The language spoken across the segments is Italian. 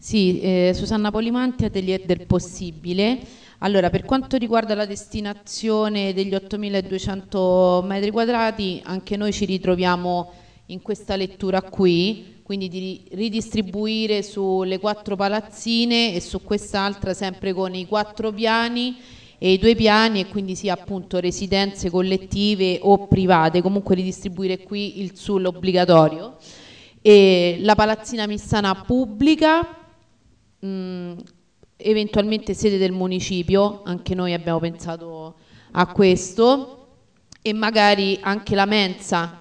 Sì, Susanna Polimanti, Atelier del Possibile. Allora, per quanto riguarda la destinazione degli 8.200 metri quadrati, anche noi ci ritroviamo in questa lettura qui, quindi di ridistribuire sulle 4 palazzine e su quest'altra sempre con i 4 piani e i 2 piani, e quindi sia appunto residenze collettive o private, comunque ridistribuire qui il SUL obbligatorio. E la palazzina Missana pubblica, mh, eventualmente sede del municipio, anche noi abbiamo pensato a questo, e magari anche la mensa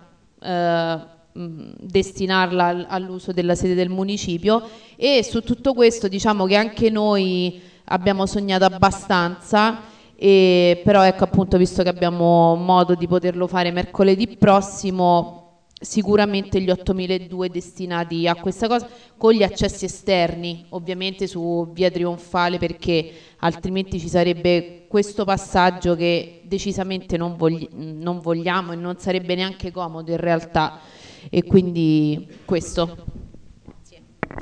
destinarla all'uso della sede del municipio. E su tutto questo diciamo che anche noi abbiamo sognato abbastanza, però ecco, appunto, visto che abbiamo modo di poterlo fare mercoledì prossimo, sicuramente gli 8.200 destinati a questa cosa, con gli accessi esterni ovviamente su via Trionfale, perché altrimenti ci sarebbe questo passaggio che decisamente non vogliamo, e non sarebbe neanche comodo in realtà, e quindi questo. Grazie.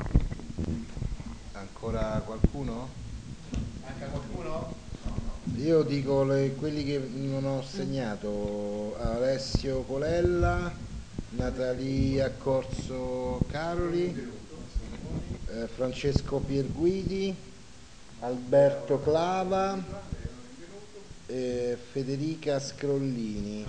Ancora qualcuno? Io dico quelli che non ho segnato: Alessio Colella, Natalia Corso Caroli, Francesco Pierguidi, Alberto Clava, Federica Scrollini.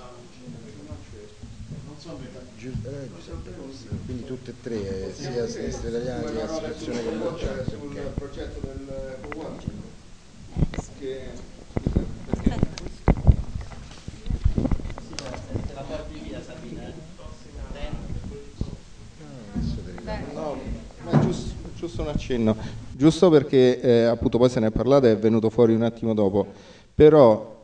Giuseppe Rossi. Quindi tutte e tre, sia Sinistra Italiana che Associazione Commerciale. Sul progetto del Comune che la porti via, Sabina. no, ma giusto un accenno, giusto perché appunto poi se ne è parlato e è venuto fuori un attimo dopo, però